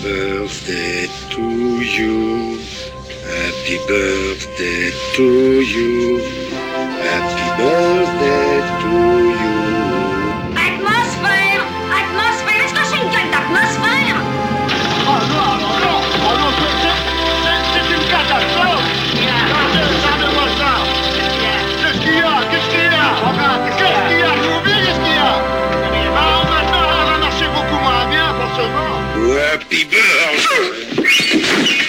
birthday to you. Happy birthday to you. Happy birthday to you. Atmosphère! Atmosphère! Est-ce que c'est une gueule d'atmosphère? Oh non, c'est une catastrophe! Regardez-moi ça! Qu'est-ce qu'il y a? Qu'est-ce qu'il y a? J'ai oublié qu'est-ce qu'il y a? Ah, maintenant, ça va marcher beaucoup moins bien, forcément. Happy birthday!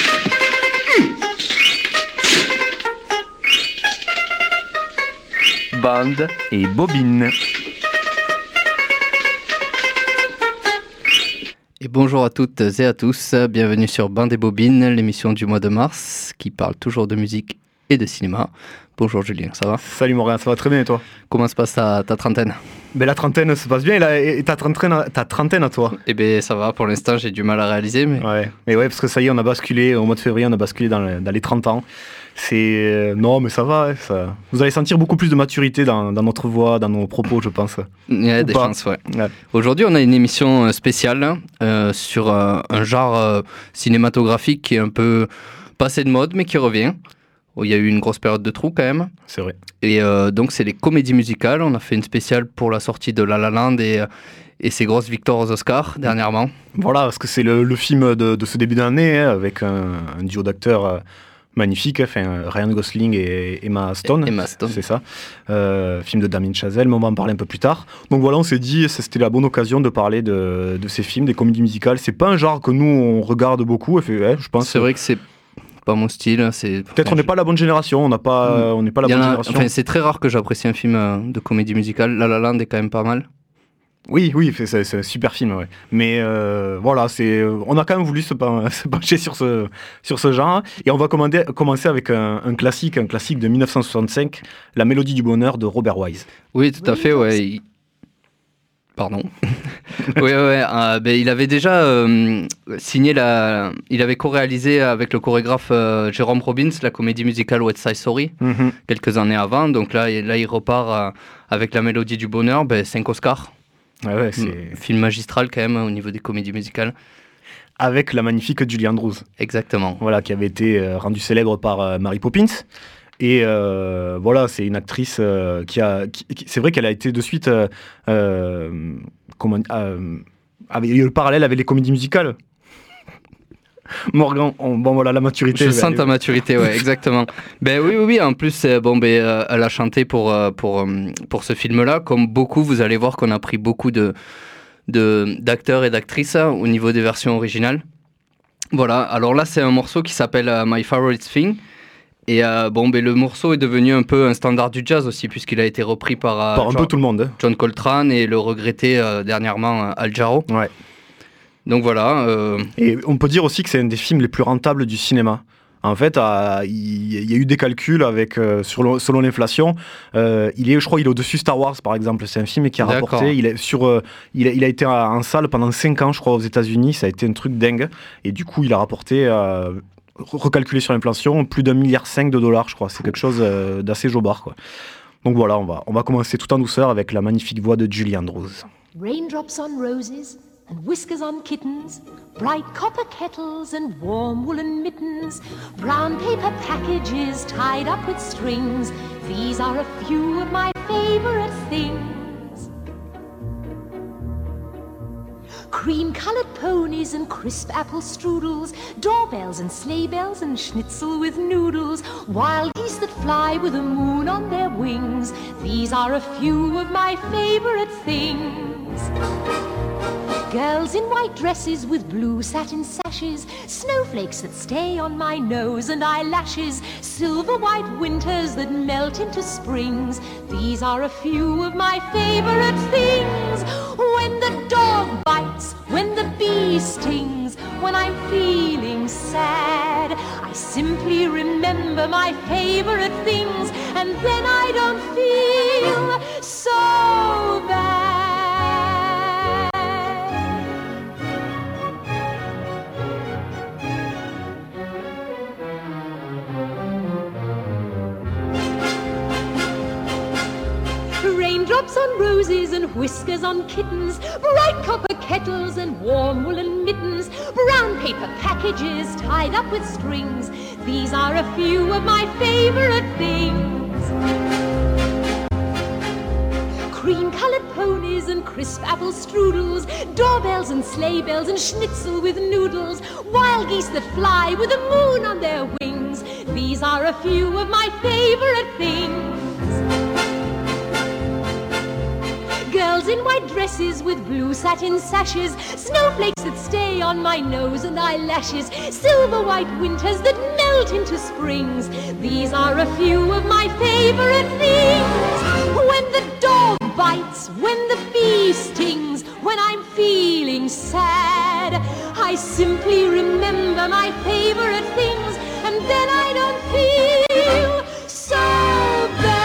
Bande et bobine. Et bonjour à toutes et à tous, bienvenue sur Bande et Bobine, l'émission du mois de mars qui parle toujours de musique et de cinéma. Bonjour Julien, ça va? Salut Morgan, ça va très bien et toi? Comment se passe ta trentaine? Ben, la trentaine se passe bien et ta trentaine à toi? Eh bien ça va, pour l'instant j'ai du mal à réaliser. Mais... Ouais, parce que ça y est, on a basculé, au mois de février, on a basculé dans les 30 ans. Non, mais ça va, ça. Vous allez sentir beaucoup plus de maturité dans notre voix, dans nos propos, je pense. Il y a des chances, ouais. Aujourd'hui, on a une émission spéciale sur un genre cinématographique qui est un peu passé de mode, mais qui revient. Il y a eu une grosse période de trou quand même. C'est vrai. Et donc, c'est les comédies musicales. On a fait une spéciale pour la sortie de La La Land et ses grosses victoires aux Oscars dernièrement. Voilà, parce que c'est le film de ce début d'année, avec un duo d'acteurs magnifique, enfin, Ryan Gosling et Emma Stone. Emma Stone. C'est ça. Film de Damien Chazelle, mais on va en parler un peu plus tard. Donc voilà, on s'est dit, c'était la bonne occasion de parler de ces films, des comédies musicales. C'est pas un genre que nous, on regarde beaucoup, je pense. C'est vrai que c'est pas mon style. Peut-être on n'est pas la bonne génération, on n'est pas la bonne génération. Enfin, c'est très rare que j'apprécie un film de comédie musicale. La La Land est quand même pas mal. Oui, c'est un super film, ouais. Mais voilà, on a quand même voulu se pencher sur ce genre. Et on va commencer avec un classique de 1965, La Mélodie du bonheur de Robert Wise. Oui, tout à fait, ouais. Pardon. Il avait déjà signé il avait co-réalisé avec le chorégraphe Jérôme Robbins la comédie musicale West Side Story quelques années avant. Donc là il repart avec La Mélodie du bonheur, 5 Oscars. Ouais, c'est film magistral quand même au niveau des comédies musicales. Avec la magnifique Julie Andrews. Exactement. Voilà, qui avait été rendue célèbre par Mary Poppins. Et voilà, c'est une actrice c'est vrai qu'elle a été de suite... avec le parallèle avec les comédies musicales. Morgan, voilà la maturité. Je sens ta maturité, ouais, exactement. Oui, en plus, elle a chanté pour ce film-là. Comme beaucoup, vous allez voir qu'on a pris beaucoup d'acteurs et d'actrices au niveau des versions originales. Voilà, alors là, c'est un morceau qui s'appelle My Favorite Thing. Et le morceau est devenu un peu un standard du jazz aussi, puisqu'il a été repris par un peu tout le monde. John Coltrane et le regretté dernièrement Al Jarreau. Ouais. Donc voilà. Et on peut dire aussi que c'est un des films les plus rentables du cinéma. En fait, il y a eu des calculs avec selon l'inflation. Je crois qu'il est au-dessus Star Wars, par exemple. C'est un film qui a rapporté. Il a été en salle pendant 5 ans, je crois, aux États-Unis. Ça a été un truc dingue. Et du coup, il a rapporté, recalculé sur l'inflation, plus d'1,5 milliard de dollars, je crois. C'est quelque chose d'assez jobard, quoi. Donc voilà, on va commencer tout en douceur avec la magnifique voix de Julie Andrews. Raindrops on roses and whiskers on kittens, bright copper kettles and warm woolen mittens, brown paper packages tied up with strings. These are a few of my favorite things. Cream-colored ponies and crisp apple strudels, doorbells and sleigh bells and schnitzel with noodles, wild geese that fly with the moon on their wings. These are a few of my favorite things. Girls in white dresses with blue satin sashes, snowflakes that stay on my nose and eyelashes, silver white winters that melt into springs. These are a few of my favorite things. When the dog bites, when the bee stings, when I'm feeling sad, I simply remember my favorite things, and then I don't feel so bad. Raindrops on roses and whiskers on kittens, bright copper kettles and warm woolen mittens, brown paper packages tied up with strings. These are a few of my favorite things. Cream-colored ponies and crisp apple strudels, doorbells and sleigh bells and schnitzel with noodles, wild geese that fly with the moon on their wings. These are a few of my favorite things. Girls in white dresses with blue satin sashes, snowflakes that stay on my nose and eyelashes, silver white winters that melt into springs. These are a few of my favorite things. When the dog bites, when the bee stings, when I'm feeling sad, I simply remember my favorite things, and then I don't feel so bad.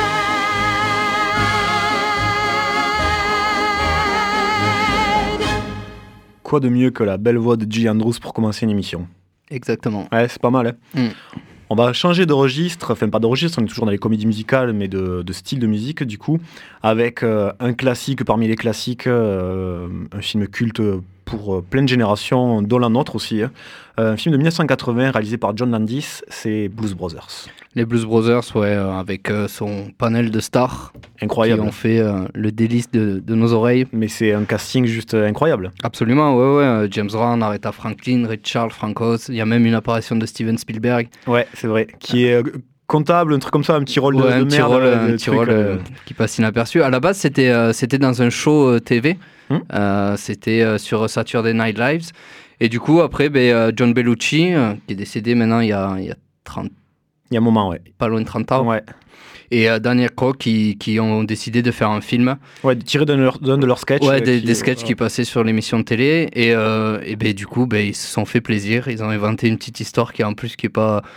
Quoi de mieux que la belle voix de Julie Andrews pour commencer une émission? Exactement. Ouais, c'est pas mal. Hein. On va changer de registre, enfin pas de registre, on est toujours dans les comédies musicales, mais de style de musique du coup, avec un classique parmi les classiques, un film culte pour plein de générations, dont la nôtre aussi. Hein. Un film de 1980 réalisé par John Landis, c'est Blues Brothers. Les Blues Brothers, ouais, avec son panel de stars. Incroyable. Qui ont fait le délice de nos oreilles. Mais c'est un casting juste incroyable. Absolument, ouais. James Brown, Aretha Franklin, Richard Frankos, il y a même une apparition de Steven Spielberg. Ouais, c'est vrai, qui est comptable, un truc comme ça, un petit rôle de merde. Un petit rôle qui passe inaperçu. À la base, c'était dans un show TV. C'était sur Saturday Night Live. Et du coup, après, John Bellucci, qui est décédé maintenant il y a 30... Il y a un moment, ouais. Pas loin de 30 ans. Ouais. Et Daniel Crowe qui ont décidé de faire un film. Ouais, de tirer d'un de leurs sketchs. Ouais, des sketchs qui passaient sur l'émission de télé. Et du coup, ils se sont fait plaisir. Ils ont inventé une petite histoire qui est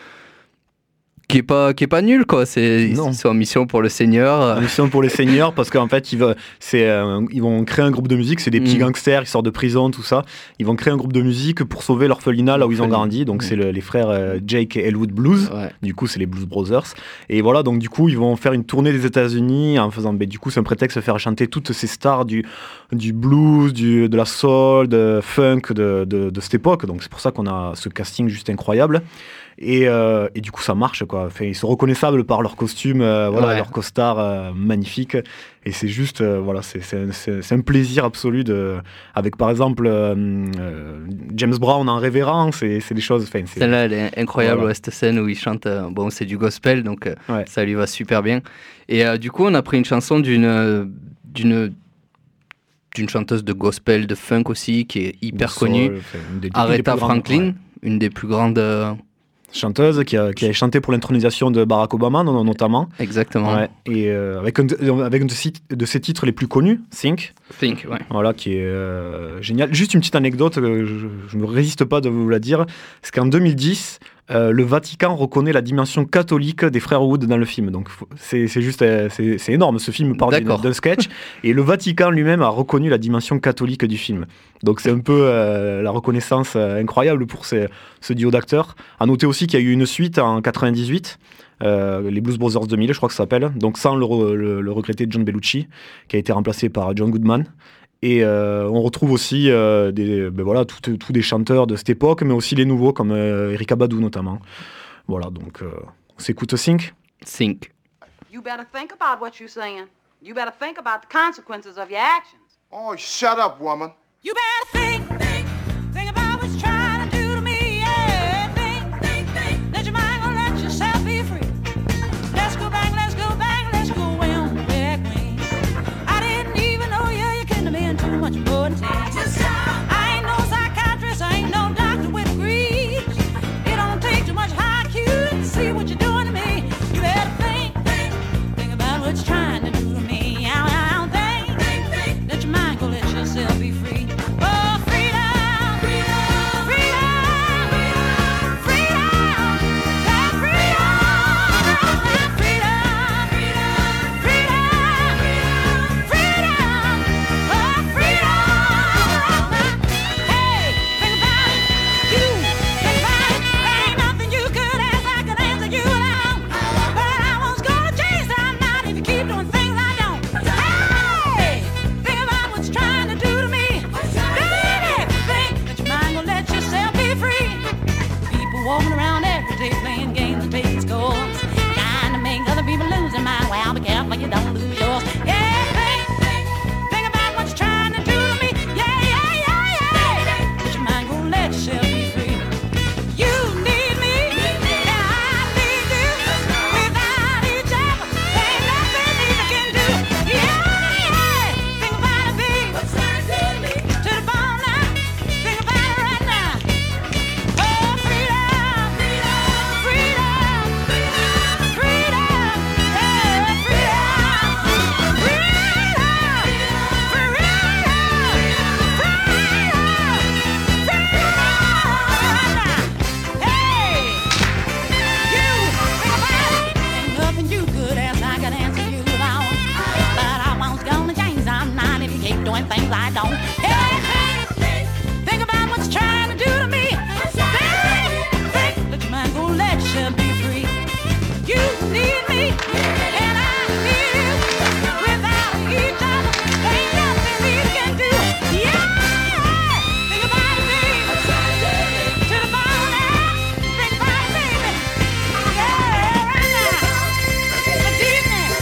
pas nulle, quoi. Ils sont en mission pour le Seigneur. En mission pour les seigneurs, parce qu'en fait, ils vont créer un groupe de musique. C'est des petits gangsters qui sortent de prison, tout ça. Ils vont créer un groupe de musique pour sauver l'orphelinat là où ils ont grandi. Donc, c'est les frères Jake et Elwood Blues. Ouais. Du coup, c'est les Blues Brothers. Et voilà, donc du coup, ils vont faire une tournée des États-Unis en faisant. Du coup, c'est un prétexte de faire chanter toutes ces stars du blues, de la soul, de funk de cette époque. Donc, c'est pour ça qu'on a ce casting juste incroyable. Et du coup, ça marche, quoi. Enfin, ils sont reconnaissables par leurs costumes, leurs costards magnifiques. Et c'est juste, c'est un plaisir absolu avec, par exemple, James Brown en révérence. C'est des choses. Celle-là, elle est incroyable, cette scène où il chante. C'est du gospel, donc ça lui va super bien. Et du coup, on a pris une chanson d'une chanteuse de gospel, de funk aussi, qui est hyper connue. Aretha Franklin, une des plus grandes. Chanteuse qui a chanté pour l'intronisation de Barack Obama notamment. Exactement. Ouais. Et avec un de ses titres les plus connus, Think, ouais. Voilà, qui est génial. Juste une petite anecdote, je ne me résiste pas de vous la dire, c'est qu'en 2010, le Vatican reconnaît la dimension catholique des frères Wood dans le film. Donc c'est juste c'est énorme. Ce film part d'un sketch et le Vatican lui-même a reconnu la dimension catholique du film. Donc c'est un peu la reconnaissance incroyable pour ce duo d'acteurs. À noter aussi qu'il y a eu une suite en 98, les Blues Brothers 2000, je crois que ça s'appelle. Donc sans le regretté John Bellucci, qui a été remplacé par John Goodman. Et on retrouve aussi tous des chanteurs de cette époque, mais aussi les nouveaux, comme Erykah Badu notamment. Voilà, donc on s'écoute Think. Think. You better think about what you're saying. You better think about the consequences of your actions. Oh, shut up, woman. You better think about what you're trying to do to me. Yeah, think. Let your mind go, let yourself be free. Let's go back, let's go way on the back wings. I didn't even know you couldn't have been too much more than I ain't no psychiatrist, I ain't no doctor with degrees. It don't take too much IQ to see what you're doing to me. You better think about what you're trying to do to me. Think. Let your mind go, let yourself be free. Oh, freedom. walking around every day playing games and taking scores. Trying to make other people lose their mind. Well, be careful you don't lose yours. Yeah, think about what you're trying to do to me. Yeah. But your mind gonna let yourself be free. You need me, and I need you. Without each other, there ain't nothing we can do. Yeah. Think about it, babe. To the bone now. Think about it right now. Oh, freedom, freedom, freedom, freedom, yeah, freedom, freedom, Hey, you think about it. Ain't nothing you could ask I can answer you about. But I won't gonna change. I'm not if you keep doing things I don't. Hey, think about what you're trying to do to me. Think that your mind gonna let you be free. You need me, and I need you. Without each other, ain't nothing we can do. Yeah, think about it, baby. To the bone now. Think about it, baby. Yeah, right now. The deepness.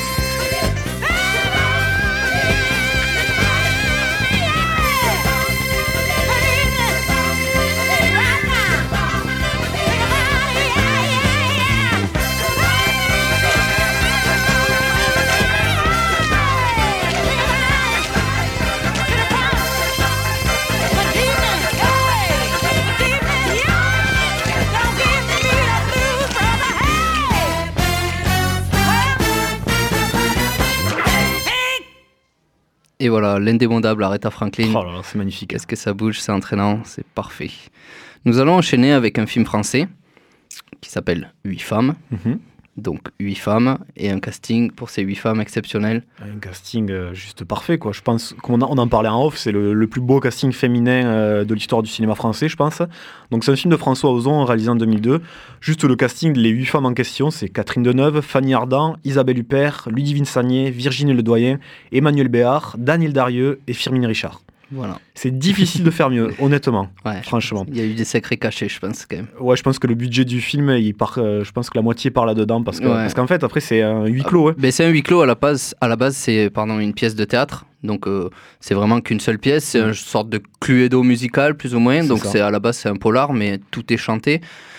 Et voilà, l'indémodable Aretha Franklin. Oh là là, c'est magnifique. Qu'est-ce que ça bouge, c'est entraînant, c'est parfait. Nous allons enchaîner avec un film français qui s'appelle 8 femmes. Donc 8 femmes et un casting pour ces 8 femmes exceptionnel. Un casting juste parfait, quoi. Je pense qu'on on en parlait en off, c'est le plus beau casting féminin de l'histoire du cinéma français, je pense. Donc c'est un film de François Ozon réalisé en 2002. Juste le casting, les 8 femmes en question, c'est Catherine Deneuve, Fanny Ardant, Isabelle Huppert, Ludivine Sagné, Virginie Ledoyen, Emmanuel Béard, Daniel Darieux et Firmin Richard. Voilà. C'est difficile de faire mieux, honnêtement, franchement. Il y a eu des secrets cachés, je pense, quand même. Ouais, je pense que le budget du film, il part, je pense que la moitié part là-dedans, parce qu'en fait, après, c'est un huis clos. Ouais. Mais c'est un huis clos, à la base c'est une pièce de théâtre, donc c'est vraiment qu'une seule pièce, c'est une sorte de cluedo musical, plus ou moins, donc à la base, c'est un polar, mais tout est chanté.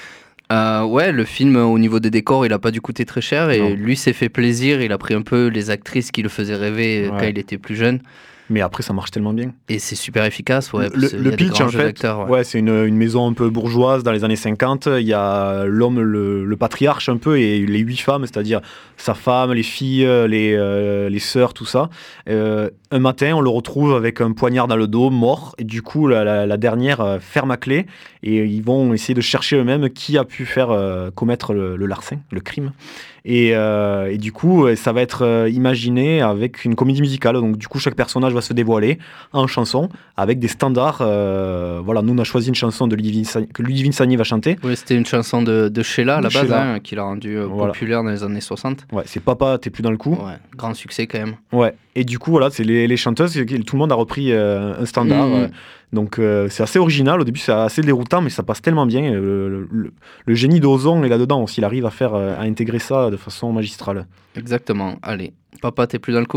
Le film, au niveau des décors, il a pas dû coûter très cher, et lui s'est fait plaisir, il a pris un peu les actrices qui le faisaient rêver quand il était plus jeune. Mais après, ça marche tellement bien. Et c'est super efficace, ouais. Le pitch, en fait, c'est une maison un peu bourgeoise dans les années 50. Il y a l'homme, le patriarche un peu, et les 8 femmes, c'est-à-dire sa femme, les filles, les sœurs, tout ça. Un matin, on le retrouve avec un poignard dans le dos, mort. Et du coup, la dernière ferme à clé. Et ils vont essayer de chercher eux-mêmes qui a pu faire commettre le larcin, le crime. Et du coup, ça va être imaginé avec une comédie musicale. Donc du coup, chaque personnage va se dévoiler en chanson avec des standards. Voilà, nous on a choisi une chanson de que Ludivine Sagné va chanter. Oui, c'était une chanson de Sheila à la base, qui l'a rendue populaire dans les années 60. Ouais, c'est Papa, t'es plus dans le coup. Ouais, grand succès quand même. Ouais, et du coup, voilà, c'est les chanteuses, tout le monde a repris un standard. Donc c'est assez original, au début c'est assez déroutant, mais ça passe tellement bien. Le génie d'Ozon est là-dedans aussi, il arrive à intégrer ça de façon magistrale. Exactement, allez, Papa, t'es plus dans le coup ?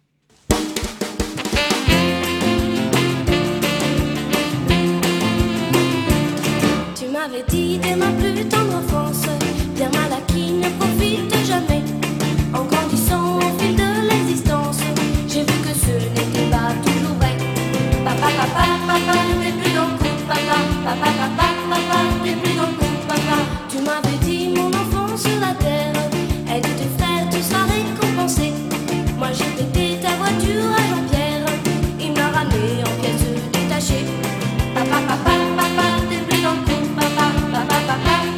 Tu m'avais dit dès ma plus tendre enfance, bien mal acquis ne profite jamais. En grandissant au fil de l'existence, j'ai vu que ce n'était pas toujours vrai. Papa, papa, papa, t'es plus dans le coup, papa, papa, papa, papa, t'es plus dans le coup, papa. Tu m'avais dit mon enfant sur la terre, aide tes frères, tu seras récompensé. Moi j'ai pété ta voiture à Jean-Pierre, il m'a ramené en pièces détachées. Papa, papa, papa, t'es plus dans le coup, papa, papa, papa.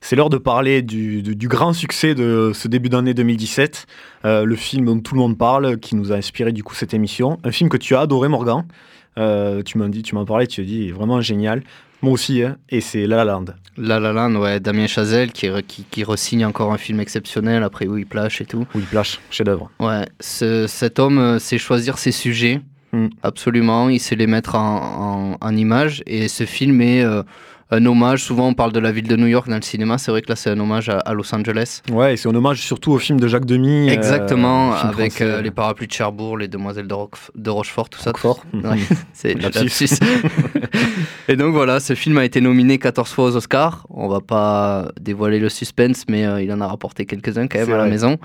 C'est l'heure de parler du grand succès de ce début d'année 2017, le film dont tout le monde parle, qui nous a inspiré du coup cette émission. Un film que tu as adoré, Morgan. Tu m'en parlais, tu as dit vraiment génial. Moi aussi, hein, et c'est La La Land. La La Land, ouais, Damien Chazelle qui re-signe encore un film exceptionnel après Whiplash et tout. Whiplash, chef-d'œuvre. Ouais, cet homme sait choisir ses sujets, absolument, il sait les mettre en image, et ce film est un hommage. Souvent on parle de la ville de New York dans le cinéma, c'est vrai que là c'est un hommage à Los Angeles. Ouais, et c'est un hommage surtout au film de Jacques Demy. Exactement, avec les parapluies de Cherbourg, les demoiselles de Rochefort, tout ça. Rochefort. Ouais, c'est lapsus. Et donc voilà, ce film a été nominé 14 fois aux Oscars. On va pas dévoiler le suspense, mais il en a rapporté quelques-uns quand même à la maison.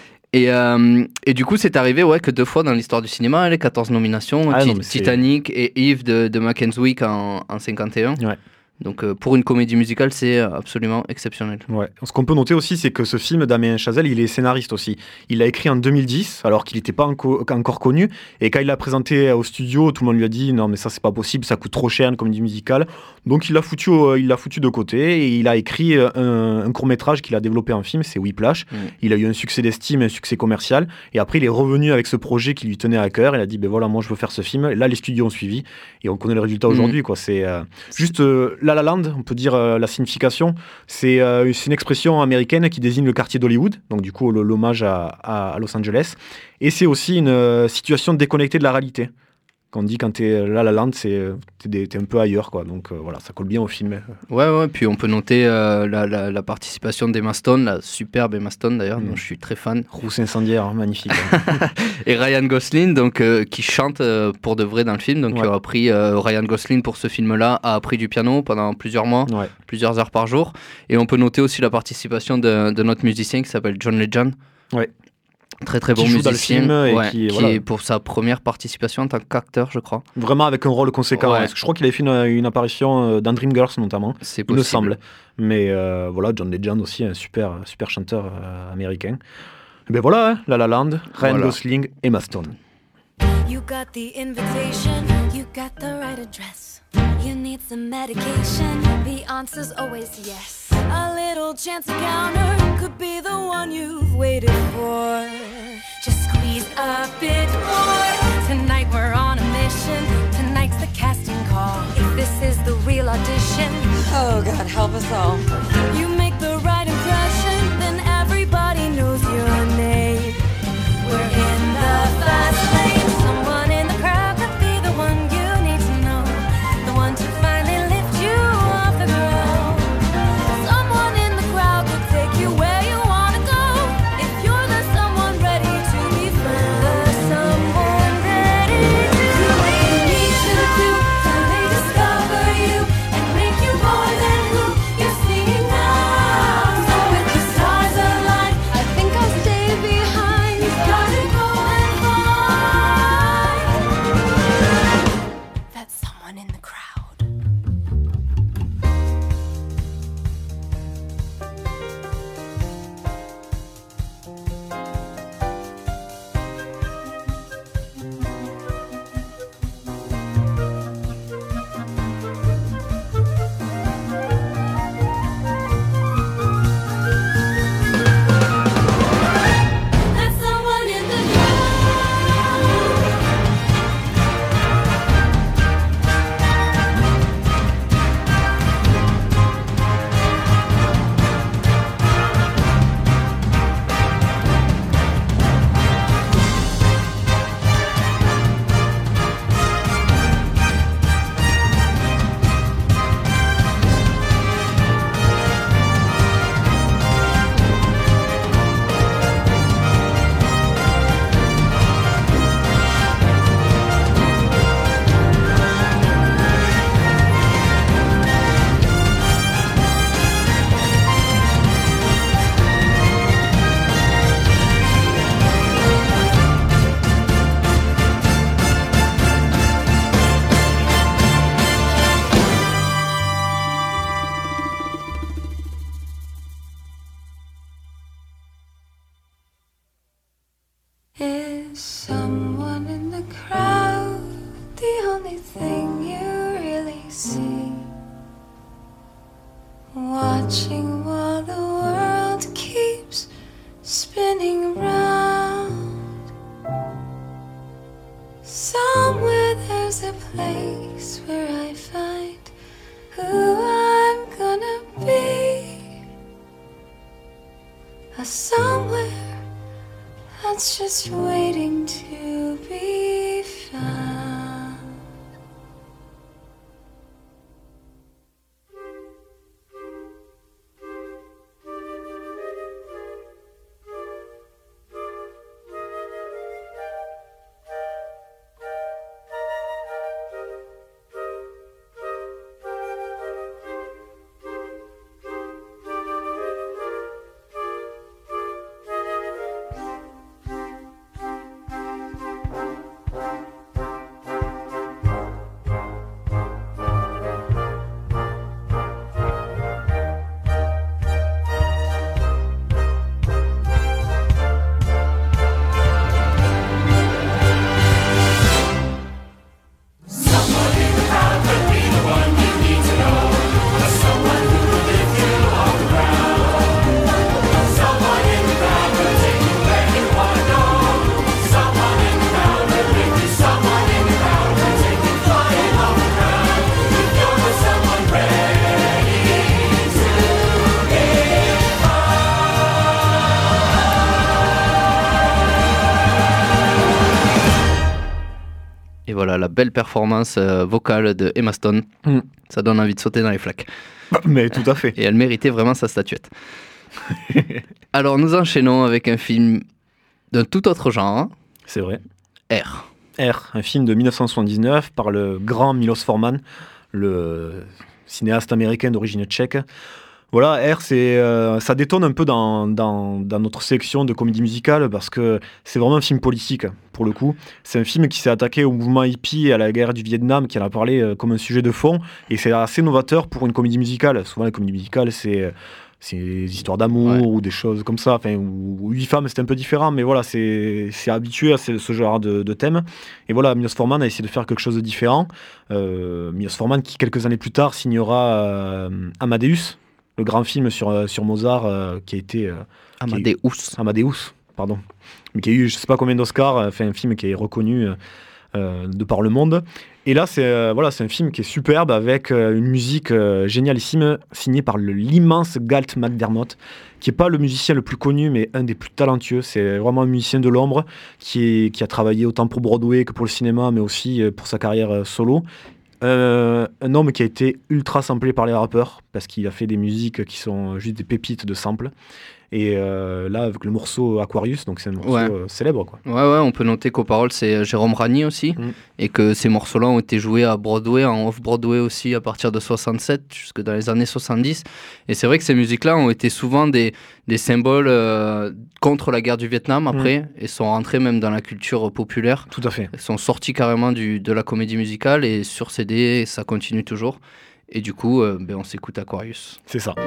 Et du coup, c'est arrivé que 2 fois dans l'histoire du cinéma, les 14 nominations, Titanic et Eve de Mackenzie en 51. Ouais. Donc pour une comédie musicale, c'est absolument exceptionnel. Ouais. Ce qu'on peut noter aussi, c'est que ce film, Damien Chazelle, il est scénariste aussi. Il l'a écrit en 2010, alors qu'il n'était pas encore connu. Et quand il l'a présenté au studio, tout le monde lui a dit « Non, mais ça, c'est pas possible, ça coûte trop cher, une comédie musicale. » Donc il l'a foutu de côté et il a écrit un court-métrage qu'il a développé en film, c'est Whiplash. Il a eu un succès d'estime, un succès commercial. Et après, il est revenu avec ce projet qui lui tenait à cœur. Il a dit « Ben voilà, moi, je veux faire ce film. » Et là, les studios ont suivi. Et on connaît le résultat aujourd'hui, quoi. C'est juste... La La Land, on peut dire la signification, c'est une expression américaine qui désigne le quartier d'Hollywood, donc du coup l'hommage à Los Angeles, et c'est aussi une situation déconnectée de la réalité. Quand on dit quand t'es La La Land, t'es un peu ailleurs, quoi. Donc voilà, ça colle bien au film. Ouais, puis on peut noter la participation d'Emma Stone, la superbe Emma Stone d'ailleurs, dont je suis très fan. Rousse incendiaire, magnifique. Et Ryan Gosling, donc qui chante pour de vrai dans le film. Donc Ryan Gosling pour ce film-là a appris du piano pendant plusieurs mois, plusieurs heures par jour. Et on peut noter aussi la participation de notre musicien qui s'appelle John Legend. Ouais. Très très bon musicien dans le film, qui est pour sa première participation en tant qu'acteur, je crois. Vraiment avec un rôle conséquent. Parce que je crois qu'il avait fait une apparition dans Dreamgirls notamment. C'est possible. Il me semble. Mais voilà, John Legend aussi, un super chanteur américain. Et ben voilà, hein, La La Land, Ryan Gosling, Emma Stone. You got the invitation, you got the right address. You need some medication, the answer's always yes. A little chance encounter could be the one you've waited for. Just squeeze a bit more. Tonight we're on a mission. Tonight's the casting call. If this is the real audition, oh God, help us all. You make the right impression, then everybody knows your name. We're in the fast lane. Someone in the crowd could be the one you need to know. The one to finally lift you off the ground. Someone in the crowd could take you where you wanna go. If you're the someone ready to be found. The someone ready to do what you need to do. Till they discover you and make you more than who you're seeing now. So with the stars aligned, I think I'll stay behind. You've got to go and find that someone in the crowd. That's someone in the Is someone in the crowd the only thing you really see? Watching while place where I find who I'm gonna be. A somewhere that's just waiting to be found. Voilà la belle performance vocale de Emma Stone. Ça donne envie de sauter dans les flaques. Mais tout à fait. Et elle méritait vraiment sa statuette. Alors nous enchaînons avec un film d'un tout autre genre. C'est vrai. R, un film de 1979 par le grand Milos Forman, le cinéaste américain d'origine tchèque. Voilà, R, ça détonne un peu dans notre sélection de comédie musicale parce que c'est vraiment un film politique, pour le coup. C'est un film qui s'est attaqué au mouvement hippie et à la guerre du Vietnam, qui en a parlé comme un sujet de fond. Et c'est assez novateur pour une comédie musicale. Souvent, la comédie musicale, c'est des histoires d'amour ou des choses comme ça. Enfin, ou 8 femmes, c'est un peu différent, mais voilà, c'est habitué à ce genre de thème. Et voilà, Milos Forman a essayé de faire quelque chose de différent. Milos Forman, qui quelques années plus tard signera Amadeus, le grand film sur Mozart qui a été... Amadeus, pardon. Mais qui a eu je ne sais pas combien d'Oscars, un film qui est reconnu de par le monde. Et là, c'est un film qui est superbe avec une musique génialissime signée par l'immense Galt McDermott, qui n'est pas le musicien le plus connu, mais un des plus talentueux. C'est vraiment un musicien de l'ombre qui a travaillé autant pour Broadway que pour le cinéma, mais aussi pour sa carrière solo. Un homme qui a été ultra samplé par les rappeurs parce qu'il a fait des musiques qui sont juste des pépites de samples. Et là, avec le morceau Aquarius, donc c'est un morceau célèbre, quoi. Ouais, on peut noter qu'aux paroles, c'est Jérôme Ragni aussi, et que ces morceaux-là ont été joués à Broadway, en off-Broadway aussi, à partir de 67 jusque dans les années 70. Et c'est vrai que ces musiques-là ont été souvent des symboles contre la guerre du Vietnam après, et sont rentrées même dans la culture populaire. Tout à fait. Elles sont sorties carrément de la comédie musicale, et sur CD, ça continue toujours. Et du coup, on s'écoute Aquarius. C'est ça.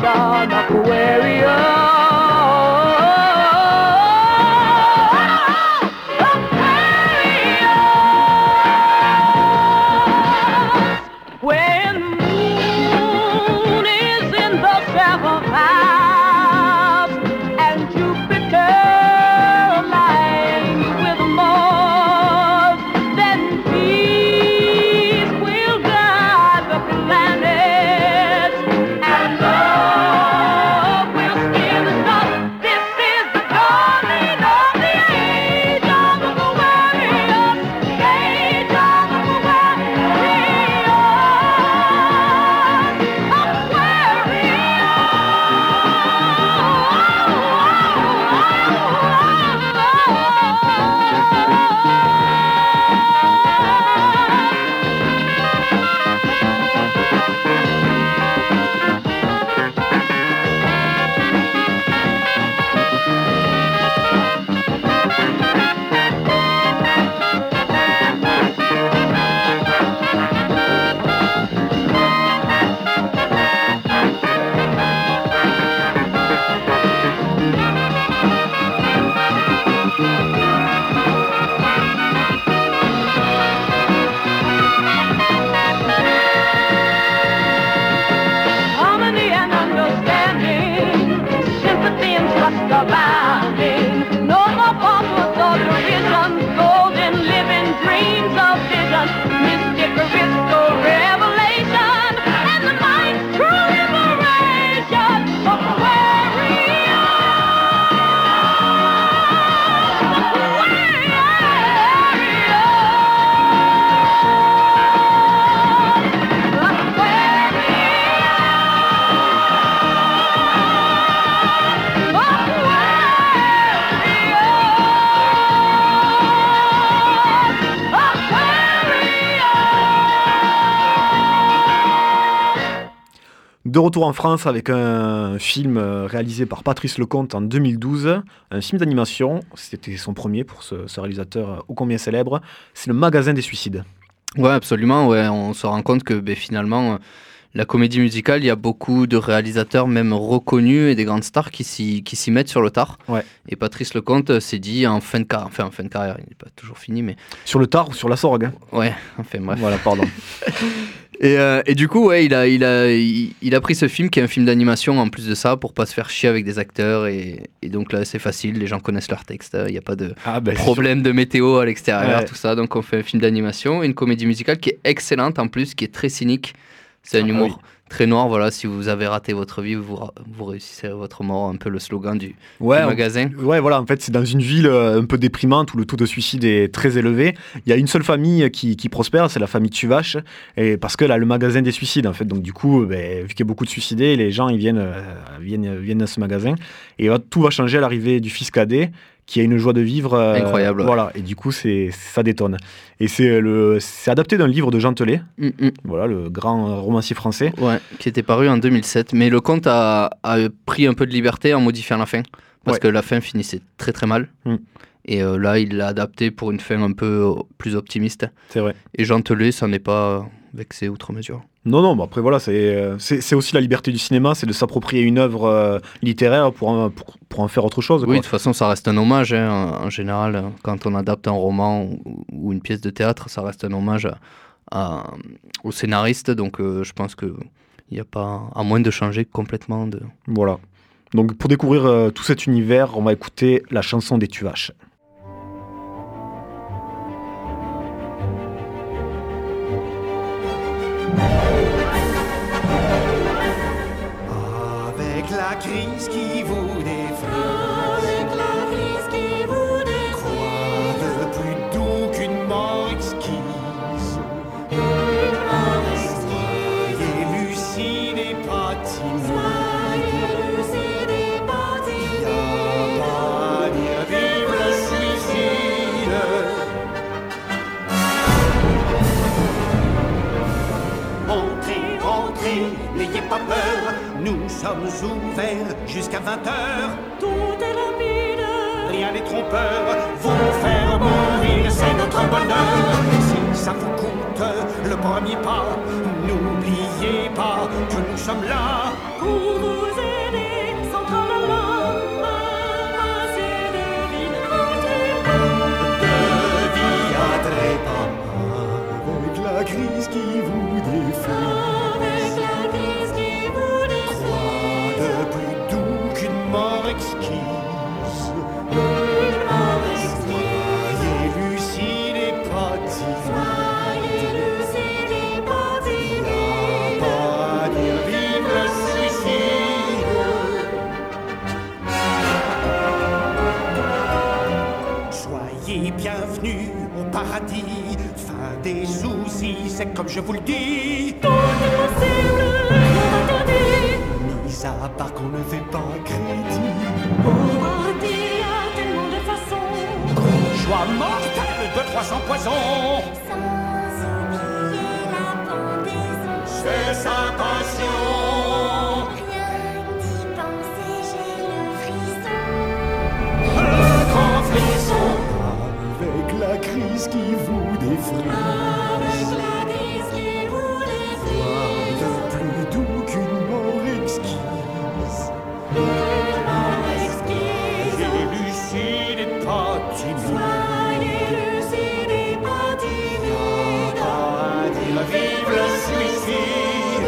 Aquarius. De retour en France avec un film réalisé par Patrice Lecomte en 2012, un film d'animation, c'était son premier pour ce réalisateur ô combien célèbre, c'est Le Magasin des Suicides. Ouais, absolument, ouais. On se rend compte que finalement, la comédie musicale, il y a beaucoup de réalisateurs même reconnus et des grandes stars qui s'y mettent sur le tard. Ouais. Et Patrice Lecomte s'est dit en fin de carrière, il n'est pas toujours fini, mais... Sur le tard ou sur la sorgue, hein. Ouais, enfin bref. Voilà, pardon. Et du coup, ouais, il a pris ce film qui est un film d'animation en plus de ça pour pas se faire chier avec des acteurs et donc là c'est facile, les gens connaissent leur texte, il n'y a pas de problème de météo à l'extérieur, tout ça, donc on fait un film d'animation, une comédie musicale qui est excellente en plus, qui est très cynique, c'est un humour très noir, voilà, si vous avez raté votre vie, vous réussissez à votre mort, un peu le slogan du magasin. Ouais, voilà, en fait, c'est dans une ville un peu déprimante où le taux de suicide est très élevé. Il y a une seule famille qui prospère, c'est la famille Tuvache, et parce que là, le magasin des suicides, en fait. Donc, du coup, vu qu'il y a beaucoup de suicidés, les gens ils viennent à ce magasin. Et tout va changer à l'arrivée du fils cadet, qui a une joie de vivre incroyable. Voilà, et du coup, ça détonne. Et c'est adapté d'un livre de Jean Telet, voilà, le grand romancier français. Ouais, qui était paru en 2007. Mais Lecomte a pris un peu de liberté en modifiant la fin, parce que la fin finissait très très mal. Et là, il l'a adapté pour une fin un peu plus optimiste. C'est vrai. Et Jean Telet, ça n'est pas vexé outre mesure. Non, bah après voilà, c'est aussi la liberté du cinéma, c'est de s'approprier une œuvre littéraire pour en faire autre chose. Oui, de toute façon, ça reste un hommage. Hein, en général, quand on adapte un roman ou une pièce de théâtre, ça reste un hommage au scénariste. Donc, je pense qu'il n'y a pas, à moins de changer complètement de... Voilà. Donc, pour découvrir tout cet univers, on va écouter la chanson des Tuvaches. La crise qui vous défraie, avec la crise qui vous défraie, quoi de plus doux qu'une mort exquise, une mort exquise. Soyez lucide et pas timide, soyez lucide et pas timide. Y'a pas à dire vive le suicide. Entrez, entrez, n'ayez pas peur. Nous sommes ouverts jusqu'à 20h. Tout est rapide, rien n'est trompeur. Vous faire mourir, c'est notre bonheur. Si ça vous coûte le premier pas, n'oubliez pas que nous sommes là pour vous aider sans tralala. Assez de vie, de vie à trépas. Avec la crise qui vous défie. Bienvenue au paradis, fin des soucis, c'est comme je vous le dis. Tout est possible, rien interdit. Mis à part qu'on ne fait pas crédit. Au paradis, à tellement de façons. Joie mortelle de 300 poisons. Sans oublier la pendaison. C'est sa passion. Rien d'y penser, j'ai le frisson. Le grand frisson. Avec la crise qui vous défraie. Avec la crise qui vous défraie. Quoi de plus doux qu'une mort exquise. Une mort exquise. Soyez lucide et pas timide. Soyez lucide et pas timide. Pas à dire vive le suicide.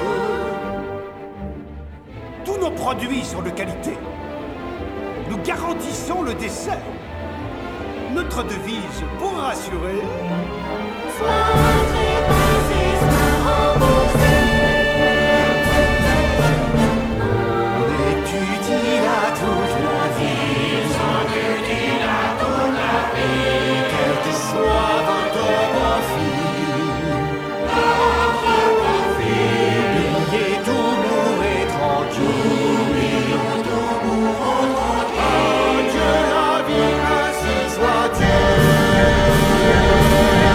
Tous nos produits sont de qualité. Nous garantissons le décès. Notre devise pour rassurer, soit trépassé, soit remboursé. On étudie là toute la vie, on étudie là toute la vie. Quel que soit votre profil, ayez tout mourrez tranquille. Adieu la vie, ainsi soit-il.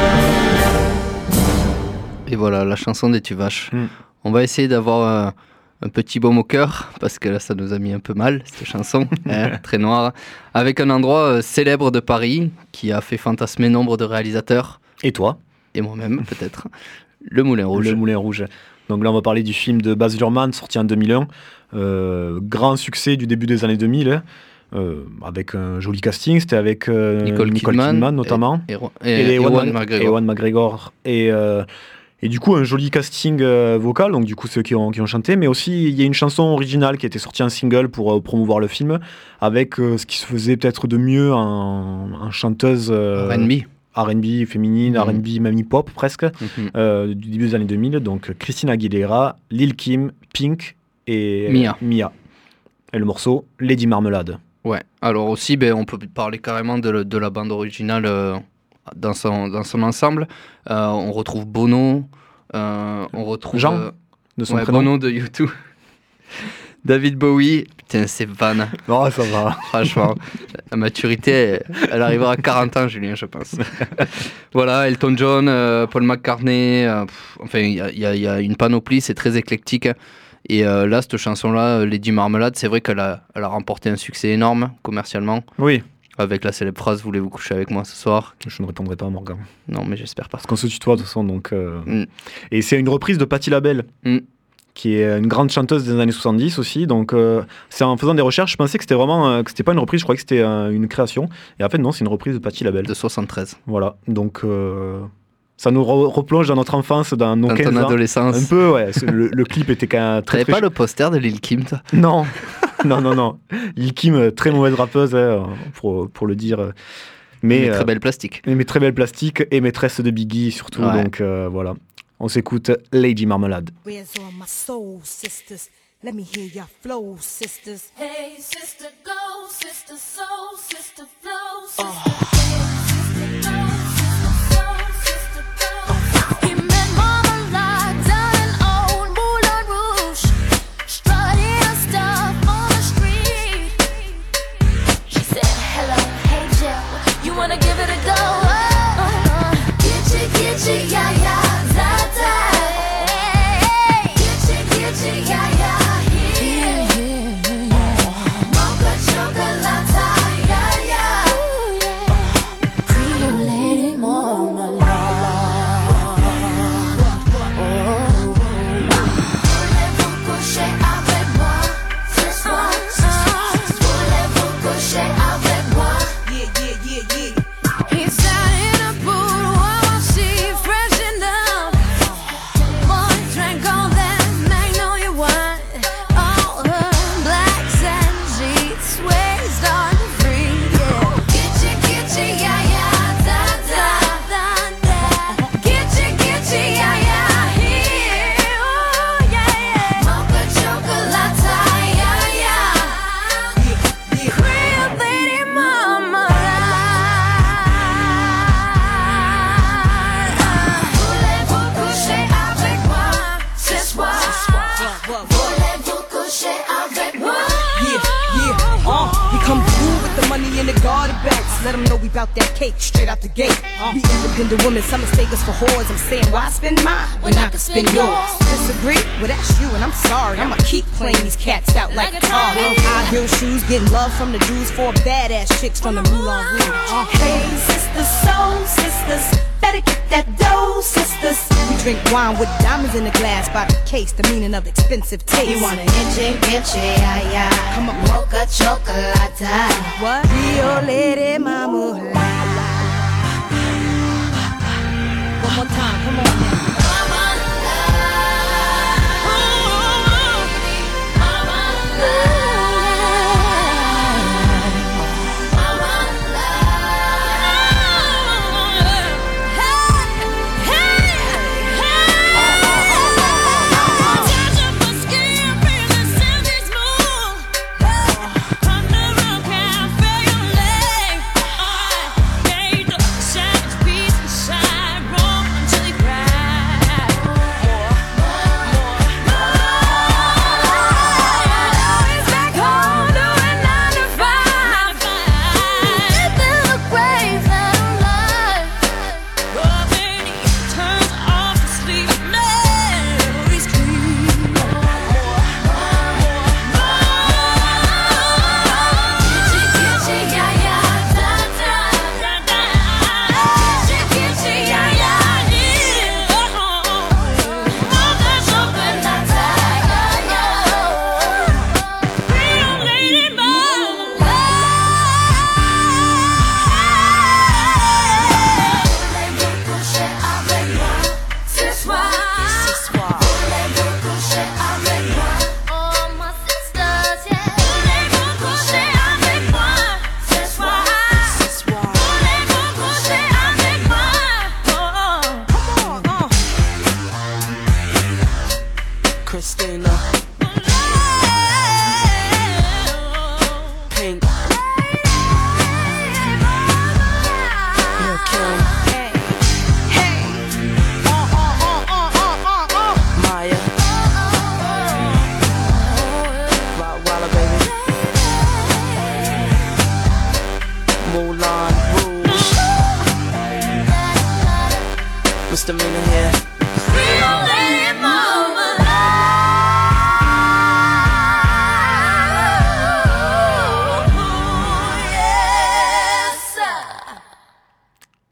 Et voilà, la chanson des Tuvaches. On va essayer d'avoir un petit baume au cœur, parce que là, ça nous a mis un peu mal, cette chanson, très noire, avec un endroit célèbre de Paris, qui a fait fantasmer nombre de réalisateurs. Et toi ? Et moi-même, peut-être. Le Moulin Rouge. Le Moulin Rouge. Donc là, on va parler du film de Baz Luhrmann, sorti en 2001. Grand succès du début des années 2000, avec un joli casting. C'était avec Nicole Kidman notamment. Et Ewan McGregor. Et du coup, un joli casting vocal, donc du coup, ceux qui ont chanté. Mais aussi, il y a une chanson originale qui a été sortie en single pour promouvoir le film, avec ce qui se faisait peut-être de mieux en chanteuse R&B féminine, R&B même hip-hop presque, du début des années 2000. Donc Christina Aguilera, Lil' Kim, Pink et Mia. Et le morceau Lady Marmalade. Ouais, alors aussi, on peut parler carrément de la bande originale dans son ensemble. On retrouve Bono, on retrouve Jean, de son prénom. Bono de U2. David Bowie, putain, c'est vanne. Non, ça va. Franchement, la maturité, elle arrivera à 40 ans, Julien, je pense. Voilà, Elton John, Paul McCartney, enfin, il y a une panoplie, c'est très éclectique. Et là, cette chanson-là, Lady Marmalade, c'est vrai qu'elle a remporté un succès énorme commercialement. Oui. Avec la célèbre phrase « Voulez-vous coucher avec moi ce soir ?» Je ne répondrai pas à Morgan. Non, mais j'espère pas. Parce qu'on se tutoie de toute façon. Donc, Et c'est une reprise de Patti LaBelle, qui est une grande chanteuse des années 70 aussi. Donc, c'est en faisant des recherches, je pensais que c'était vraiment que c'était pas une reprise, je croyais que c'était une création. Et en fait, non, c'est une reprise de Patti LaBelle. De 73. Voilà. Donc, ça nous replonge dans notre enfance, dans nos 15 ans. Dans ton adolescence. Un peu, ouais. Le clip était quand même très... T'avais pas le poster de Lil' Kim, toi ? Non. Non. Lil' Kim, très mauvaise rappeuse, pour le dire. Mais très belle plastique. Mais très belle plastique et maîtresse de Biggie surtout. Ouais. Donc voilà. On s'écoute Lady Marmalade. Where's all my soul sisters? Let me hear your flow, sisters. Hey, sister, go, sister, soul, sister, flow, sister. Let them know we bout that cake straight out the gate. Be independent women, some mistake us for whores. I'm saying, why spend mine when I can spend yours? Disagree? Well, that's you, and I'm sorry. I'ma keep playing these cats out like a car. High heel shoes, getting love from the dudes, 4 badass chicks from the Moulin Rouge. Hey, sisters, soul sisters, better get that dough, sisters. We drink wine with diamonds in the glass by the case, the meaning of expensive taste. You wanna itchy, ay, ay. Come on, mocha chocolate. What? Rio Lady Marmalade. One more time, come on now. Savage beast inside, roll until he cries.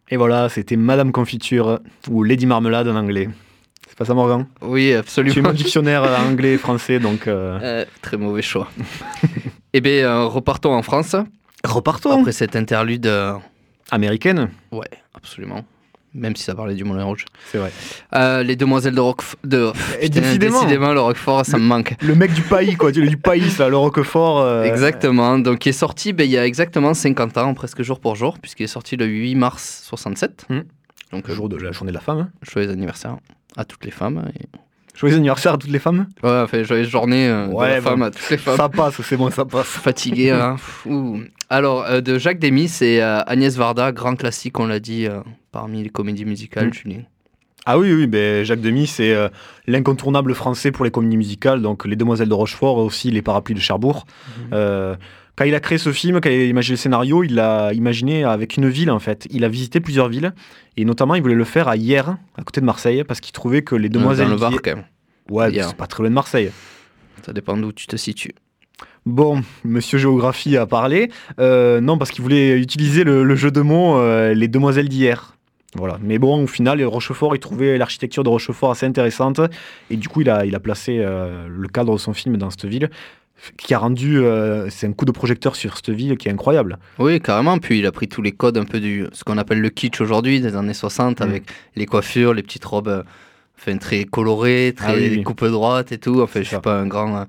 Et voilà, c'était Madame Confiture ou Lady Marmelade en anglais. C'est pas ça, Morgan? Oui, absolument. Tu es mon dictionnaire anglais et français, donc... Très mauvais choix. Eh bien, repartons en France. Repartons. Après cette interlude... américaine. Ouais, absolument. Même si ça parlait du Moulin Rouge. C'est vrai. Les Demoiselles de Roquefort... Décidément, le Roquefort, ça me manque. Le mec du pays, quoi. Du pays, ça, le Roquefort. Exactement. Donc, il est sorti il y a exactement 50 ans, presque jour pour jour, puisqu'il est sorti le 8 mars 67. Donc, le jour de la journée de la femme. Joyeux anniversaire à toutes les femmes. Joyeux anniversaire à toutes les femmes. Ouais, enfin, joyeuse journée de la femme à toutes les femmes. Ça passe, c'est bon, ça passe. Fatigué, hein. Alors, de Jacques Demy, c'est Agnès Varda, grand classique, on l'a dit, parmi les comédies musicales, Julien. Ah oui, ben, Jacques Demy, c'est l'incontournable français pour les comédies musicales, donc Les Demoiselles de Rochefort et aussi Les Parapluies de Cherbourg. Quand il a créé ce film, quand il a imaginé le scénario, il l'a imaginé avec une ville, en fait. Il a visité plusieurs villes, et notamment, il voulait le faire à Hyères, à côté de Marseille, parce qu'il trouvait que les demoiselles... Dans le Var, quand même. Ouais, c'est pas très loin de Marseille. Ça dépend d'où tu te situes. Bon, Monsieur Géographie a parlé. Non, parce qu'il voulait utiliser le jeu de mots les demoiselles d'hier. Voilà. Mais bon, au final, Rochefort, il trouvait l'architecture de Rochefort assez intéressante. Et du coup, il a placé le cadre de son film dans cette ville, qui a rendu... c'est un coup de projecteur sur cette ville qui est incroyable. Oui, carrément. Puis il a pris tous les codes un peu ce qu'on appelle le kitsch aujourd'hui, des années 60, avec les coiffures, les petites robes très colorées, les coupes droites et tout. Enfin, je suis pas un grand...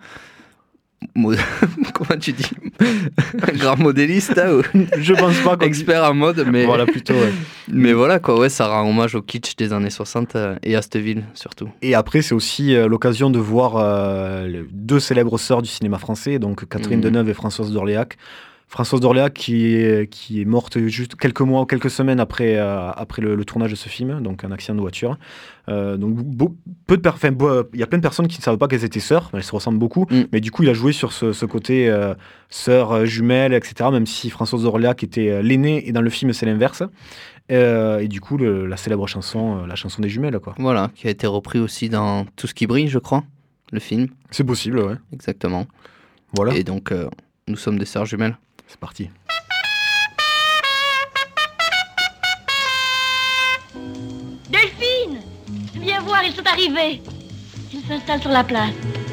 comment tu dis, un grand modéliste, hein, je pense pas, expert en mode, mais voilà, plutôt, ouais. Mais voilà quoi, ouais, ça rend hommage au kitsch des années 60 et à cette ville surtout. Et après, c'est aussi l'occasion de voir deux célèbres sœurs du cinéma français, donc Catherine Deneuve et Françoise d'Orléac. Françoise d'Orléac qui est morte juste quelques mois ou quelques semaines après le tournage de ce film, donc un accident de voiture. Donc il y a plein de personnes qui ne savaient pas qu'elles étaient sœurs, elles se ressemblent beaucoup, mais du coup il a joué sur ce côté sœur, jumelle, etc. Même si Françoise d'Orléac était l'aînée et dans le film c'est l'inverse. Et du coup la célèbre chanson, la chanson des jumelles, quoi. Voilà, qui a été repris aussi dans Tout ce qui brille, je crois, le film. C'est possible, ouais. Exactement. Voilà. Et donc nous sommes des sœurs jumelles. C'est parti. Delphine, viens voir, ils sont arrivés. Ils s'installent sur la place.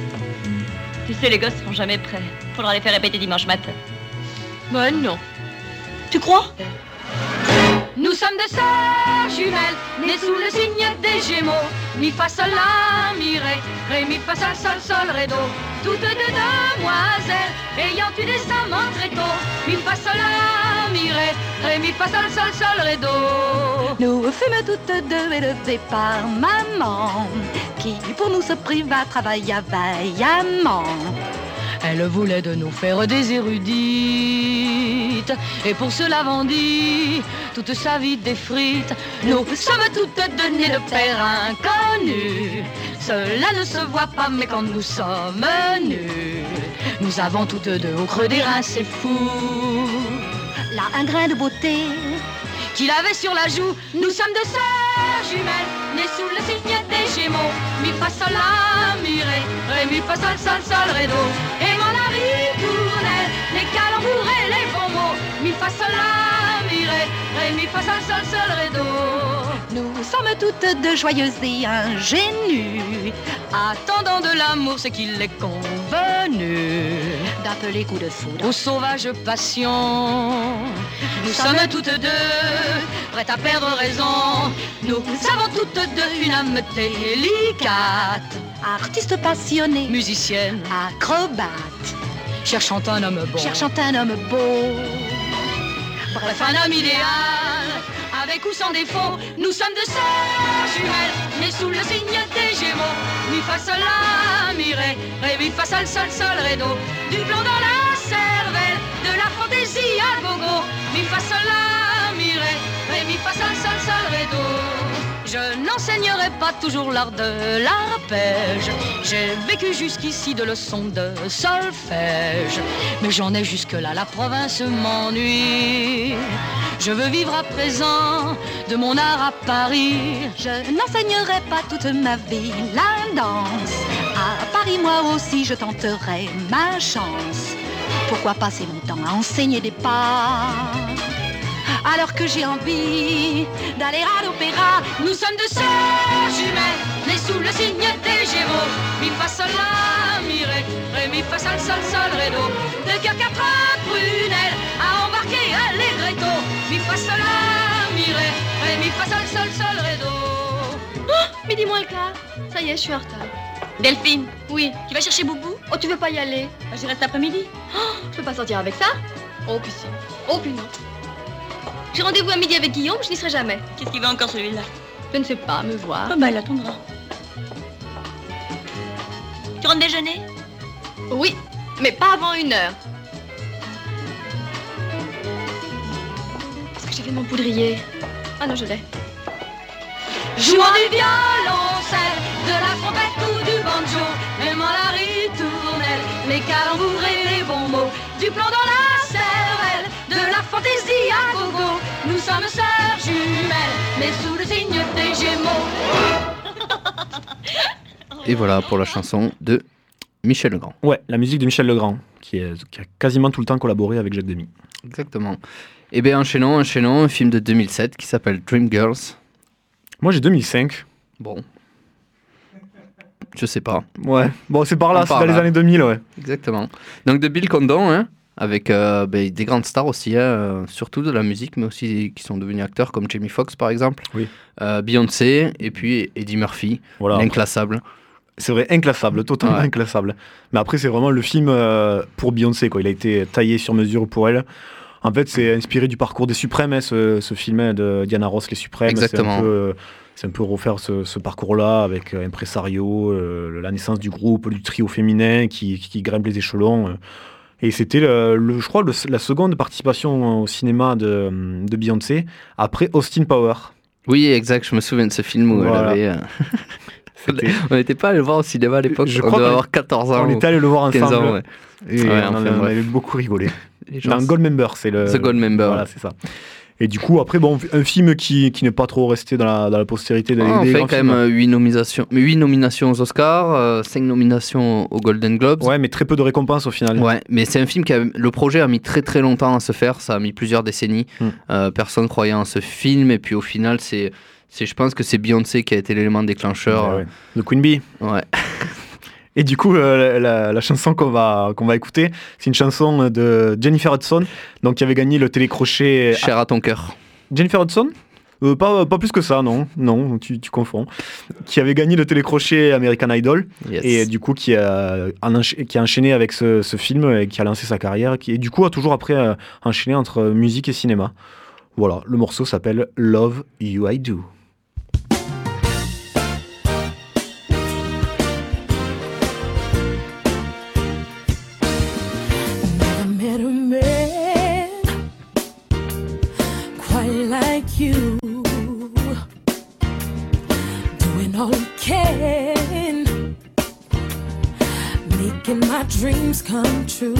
Tu sais, les gosses seront jamais prêts. Faudra les faire répéter dimanche matin. Ben non. Tu crois? Nous sommes deux sœurs jumelles, nées sous le signe des Gémeaux. Mi fa sol la mi ré mi fa sol sol sol ré do. Toutes deux demoiselles, ayant eu des amants très tôt. Mi fa sol la mi ré mi fa sol sol sol ré do. Nous fûmes toutes deux élevées par maman, qui pour nous se priva travailla vaillamment. Elle voulait de nous faire des érudites, et pour cela vendit toute sa vie des frites. Nous sommes toutes deux nées de pères inconnus. Cela ne se voit pas, mais quand nous sommes nus, nous avons toutes deux au creux des reins, c'est fou. Là, un grain de beauté qu'il avait sur la joue. Nous sommes deux sœurs jumelles, nées sous le signe des Gémeaux. Mi fa sol la mi ré mi fa sol sol sol ré do. Aimant la ritournelle, les calembours et les bons mots. Mi fa sol la mi ré mi fa sol sol sol ré do. Nous sommes toutes deux joyeuses et ingénues, attendant de l'amour ce qu'il est convenu d'appeler coup de foudre aux sauvages passions. Nous sommes toutes deux prêtes à perdre raison. Nous avons toutes deux une âme délicate, artiste passionnée, musicienne, acrobate, cherchant un homme beau. Bref, un homme idéal, avec ou sans défaut. Nous sommes deux sœurs jumelles, nées sous le signe des Gémeaux. Mi fa sol la mi ré mi fa sol sol sol ré do. Du plomb dans la cervelle, de la fantaisie à gogo. Mi fa sol la mi ré mi fa sol sol sol ré do. Je n'enseignerai pas toujours l'art de l'arpège. J'ai vécu jusqu'ici de leçons de solfège, mais j'en ai jusque-là, la province m'ennuie. Je veux vivre à présent de mon art à Paris. Je n'enseignerai pas toute ma vie la danse. À Paris, moi aussi, je tenterai ma chance. Pourquoi passer mon temps à enseigner des pas alors que j'ai envie d'aller à l'opéra. Nous sommes deux sœurs jumelles, nées sous le signe des Gémeaux. Mi fa sol la mi ré mi fa sol sol sol ré do. Deux cœurs, quatre prunelles à embarquer allegretto. Mi fa sol la mi ré mi fa sol sol sol ré do. Oh, midi moins le quart. Ça y est, je suis en retard. Delphine. Oui. Tu vas chercher Boubou? Oh, tu veux pas y aller? Je reste après-midi. Oh, je peux pas sortir avec ça? Oh, puis si. Oh, puis non. J'ai rendez-vous à midi avec Guillaume, je n'y serai jamais. Qu'est-ce qu'il va encore celui-là? Je ne sais pas, me voir. Oh, bah, il attendra. Tu rentres déjeuner? Oui, mais pas avant 1h. Est-ce que j'ai fait mon poudrier? Ah non, je l'ai. Jouant du violoncelle, de la trompette ou du banjo, aimant la ritournelle, les calembours et les bons mots, du plomb dans la cervelle, de la fantaisie à gogo. Nous sommes sœurs jumelles, mais sous le signe des Gémeaux. Et voilà pour la chanson de Michel Legrand. Ouais, la musique de Michel Legrand, qui a quasiment tout le temps collaboré avec Jacques Demy. Exactement. Et bien enchaînons, un film de 2007 qui s'appelle Dreamgirls. Moi j'ai 2005. Bon. Je sais pas. Ouais, bon c'est par là, c'est dans les années 2000, ouais. Exactement. Donc de Bill Condon, hein, avec des grandes stars aussi, surtout de la musique, mais aussi qui sont devenus acteurs comme Jamie Foxx par exemple. Oui. Beyoncé et puis Eddie Murphy, voilà. L'inclassable. C'est vrai, inclassable, totalement inclassable. Mais après c'est vraiment le film pour Beyoncé, quoi. Il a été taillé sur mesure pour elle. En fait, c'est inspiré du parcours des Suprêmes, hein, ce film de Diana Ross, Les Suprêmes. Exactement. C'est un peu refaire ce parcours-là avec Impresario, la naissance du groupe, du trio féminin qui grimpe les échelons. Et c'était, je crois, la seconde participation au cinéma de Beyoncé après Austin Powers. Oui, exact. Je me souviens de ce film où elle avait... On n'était pas allé le voir au cinéma à l'époque. On devait avoir 14 ans. On était allé le voir ensemble. 15 ans, ouais. Et on avait beaucoup rigolé. Un Goldmember, c'est le... The Goldmember. Voilà, c'est ça. Et du coup, après, bon, un film qui n'est pas trop resté dans la postérité. On fait quand même 8 nominations aux Oscars, 5 nominations aux Golden Globes. Ouais, mais très peu de récompenses au final. Ouais, mais c'est un film le projet a mis très très longtemps à se faire, ça a mis plusieurs décennies. Personne croyait en ce film, et puis au final, je pense que c'est Beyoncé qui a été l'élément déclencheur. Ouais. The Queen Bee. Ouais. Et du coup, la chanson qu'on va écouter, c'est une chanson de Jennifer Hudson, donc qui avait gagné le télécrochet... Cher à ton cœur. Jennifer Hudson ? Pas plus que ça, non, tu confonds. Qui avait gagné le télécrochet American Idol, et du coup qui a enchaîné avec ce film et qui a lancé sa carrière, et du coup a toujours après enchaîné entre musique et cinéma. Voilà, le morceau s'appelle Love You I Do. You doing all you can, making my dreams come true.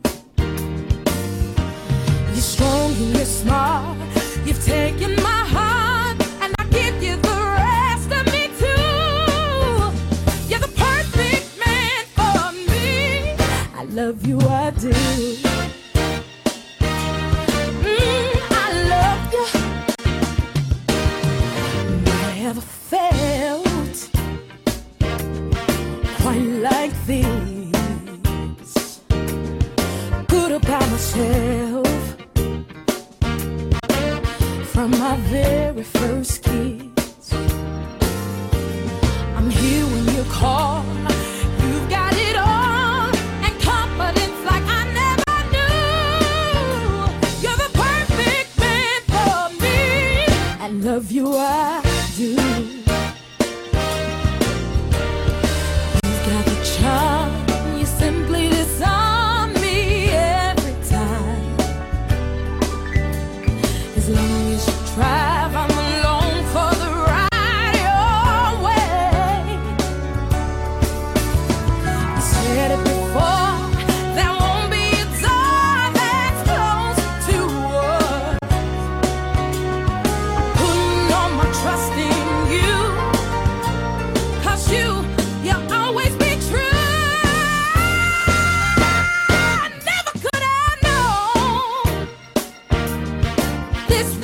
You're strong and you're smart, you've taken my heart, and I give you the rest of me too. You're the perfect man for me. I love you, I do. Never felt quite like this. Good about myself from my very first kiss. I'm here when you call. You've got it all, and confidence like I never knew. You're the perfect man for me. I love you, I do. You've got the charm, you simply disarm me every time. As long as you drive, I'm along for the ride your way. You said it before, there won't be a door that's closed to us. Putting all my trust in you'll always be true. Never could I know this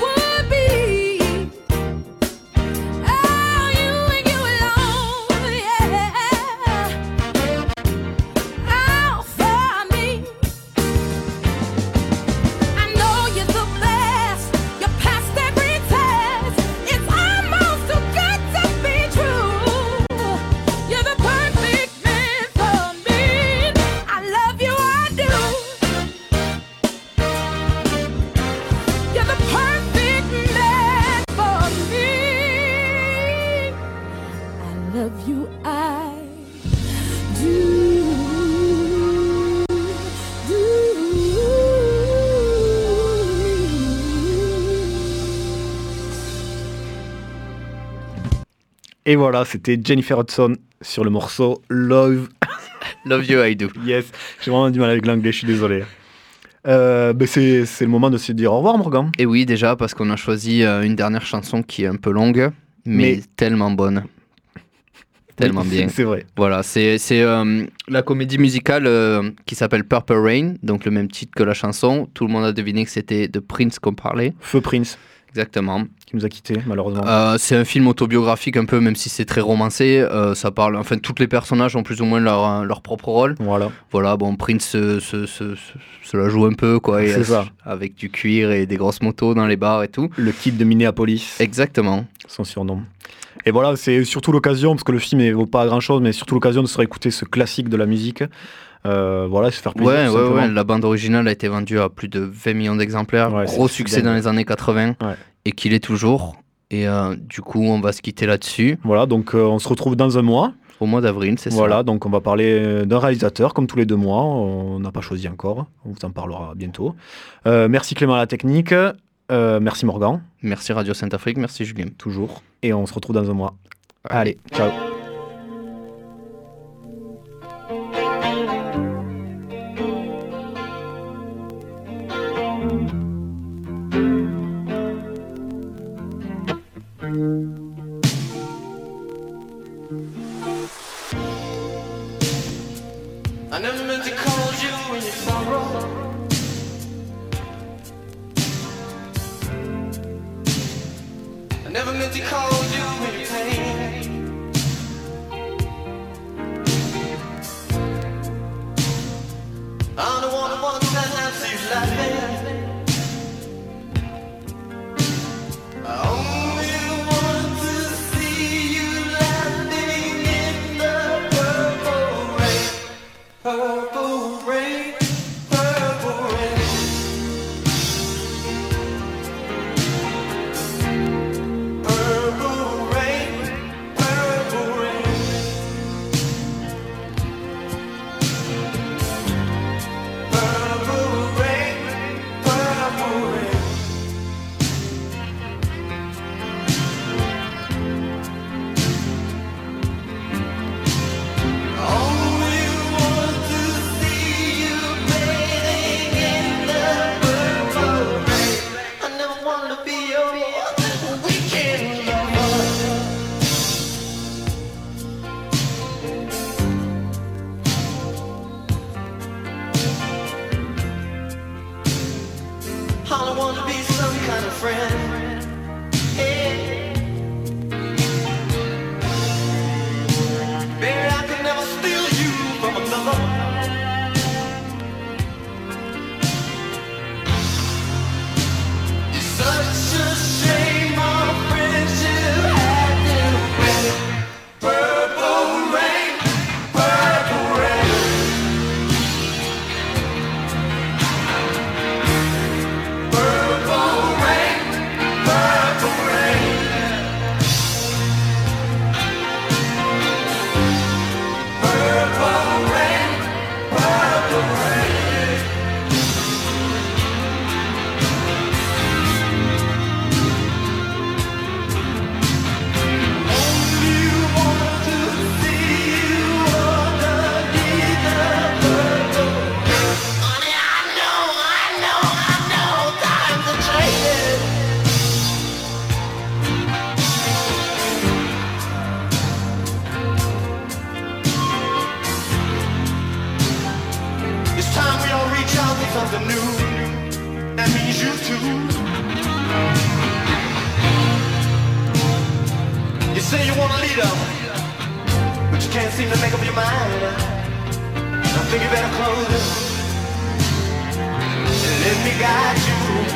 Et voilà, c'était Jennifer Hudson sur le morceau Love. Love You I Do. Yes, j'ai vraiment du mal avec l'anglais, je suis désolé. C'est le moment de se dire au revoir, Morgan. Et oui, déjà, parce qu'on a choisi une dernière chanson qui est un peu longue, mais tellement bonne. Tellement bien. C'est vrai. Voilà, c'est la comédie musicale qui s'appelle Purple Rain, donc le même titre que la chanson. Tout le monde a deviné que c'était de Prince qu'on parlait. Feu Prince. Exactement. Qui nous a quittés, malheureusement. C'est un film autobiographique un peu, même si c'est très romancé. Ça parle, enfin, tous les personnages ont plus ou moins leur propre rôle. Voilà, bon, Prince se la joue un peu, quoi. C'est ça. Avec du cuir et des grosses motos dans les bars et tout. Le Kid de Minneapolis. Exactement. Son surnom. Et voilà, c'est surtout l'occasion, parce que le film ne vaut pas grand-chose, mais surtout l'occasion de se réécouter ce classique de la musique. Voilà, se faire plaisir. Ouais. La bande originale a été vendue à plus de 20 millions d'exemplaires. Gros succès dans les années 80. Et qu'il est toujours. Et du coup, on va se quitter là-dessus. Voilà, donc on se retrouve dans un mois. Au mois d'avril, c'est ça. Voilà, donc on va parler d'un réalisateur, comme tous les 2 mois. On n'a pas choisi encore. On vous en parlera bientôt. Merci Clément à la technique. Merci Morgan. Merci Radio Saint-Afrique. Merci Julien. Toujours. Et on se retrouve dans un mois. Allez, ciao. I never meant to call you in your sorrow. I never meant to call you in your pain. I'm the one who wants that see you laughing. I only want to see you laughing in the purple rain. Purple rain, purple rain. Purple rain, purple rain. Purple rain, purple rain. Only want to see you bathing in the purple rain. I never wanted to be your weekend lover. All I want to be some kind of friend. Hey. Baby, I could never steal you from another. It's such a shame our friendship had to end. Purple rain, purple rain. Purple rain, purple rain. Purple rain, purple rain. Only want to see you underneath the purple rain. Honey, I know, times are changing. It's time we all reach out for something new. That means you too. You say you want a leader, but you can't seem to make up your mind. I think you better close it and let me guide you.